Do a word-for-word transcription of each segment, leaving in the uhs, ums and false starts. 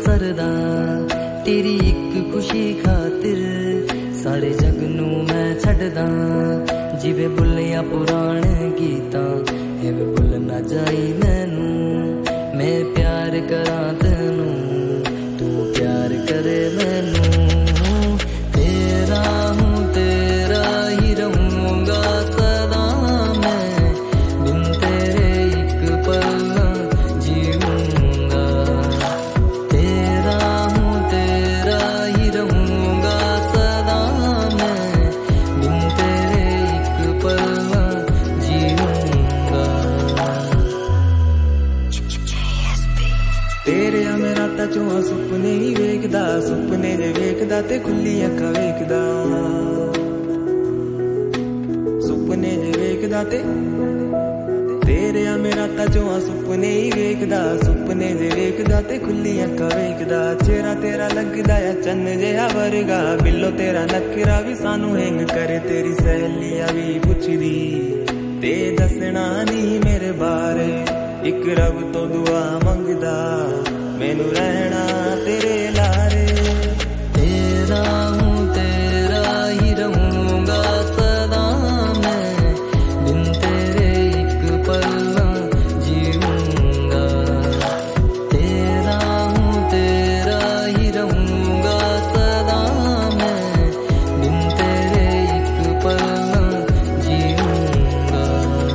सरदा तेरी एक खुशी खातिर सारे जग नू मैं छड्डदा जिवे भुलिया पुराने गीतां इवें भुल ना जाई मैनू मैं प्यार करा तैनू तू प्यार करे मैनू तेरा हूँ तेरा ही रहूंगा सदा मैं बिन तेरे एक पल ना जीऊंगा तेरा हूँ तेरा ही रहूंगा सदा मैं बिन तेरे एक पल ना जीऊंगा तेरे आ मेरा ता चुआ सुपने ही वेखदा सुपने जे वेखदा ते खुली अखा वेखदा सुपने जे वेखदा ते तेरे आ मेरा ता चुआ सुपने ही वेखदा सुपने जे वेखदा ते खुली अखा वेखदा चेहरा तेरा लगदा है चन्न जिहा वर्गा बिल्लो तेरा नखरा भी सानू हैंग करे तेरी सहेलियां भी पुछदी ते दसना नहीं मेरे बारे एक रब तो दुआ मंगदा मैनू रहना तेरे लारे तेरा हूँ तेरा ही रहूंगा सदा मैं बिन तेरे एक पल ना जीऊंगा तेरा हूँ तेरा ही रहूंगा सदा मैं बिन तेरे एक पल ना जीऊंगा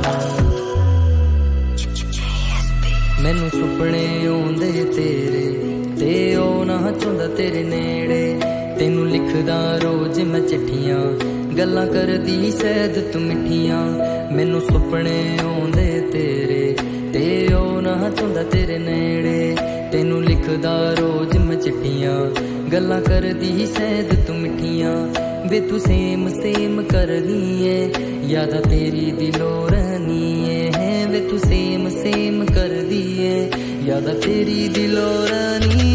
मैनू सुपने आउंदे तेरे ते ओ ना चाहुंदा तेरे नेड़े तेनू लिखदा रोज मैं चिट्ठियां गल्लां करदी सैद तू मिठियां मैनू सुपने आउंदे तेरे ते ओ ना चाहुंदा तेरे नेड़े तेनू लिखदा रोज मैं चिट्ठियां गल्लां करदी सैद तू मिठियां वे तू सेम सेम करदी है यादा तेरी दिलों रहनी है वे तू सेम सेम करदी है यादा तेरी दिलों रहनी